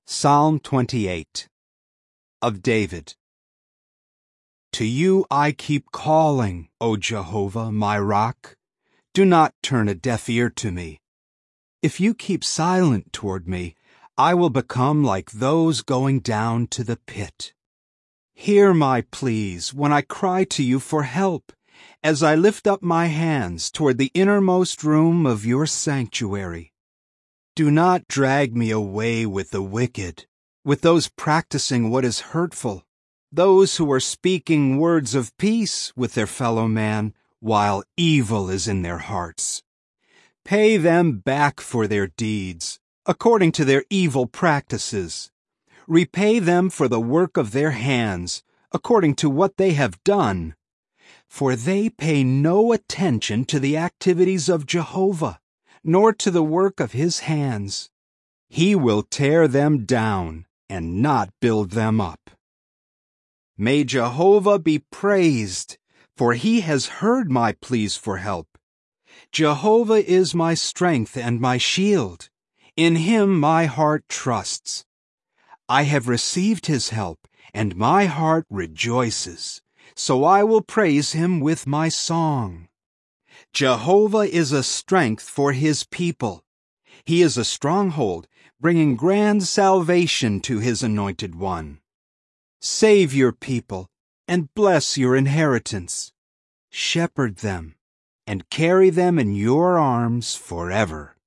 Psalm 28 of David. To you I keep calling, O Jehovah, my rock. Do not turn a deaf ear to me. If you keep silent toward me, I will become like those going down to the pit. Hear my pleas when I cry to you for help, as I lift up my hands toward the innermost room of your sanctuary. Do not drag me away with the wicked, with those practicing what is hurtful, those who are speaking words of peace with their fellow man, while evil is in their hearts. Pay them back for their deeds, according to their evil practices. Repay them for the work of their hands, according to what they have done. For they pay no attention to the activities of Jehovah, nor to the work of his hands. He will tear them down and not build them up. May Jehovah be praised, for he has heard my pleas for help. Jehovah is my strength and my shield. In him my heart trusts. I have received his help, and my heart rejoices. So I will praise him with my song. Jehovah is a strength for his people. He is a stronghold, bringing grand salvation to his anointed one. Save your people and bless your inheritance. Shepherd them and carry them in your arms forever.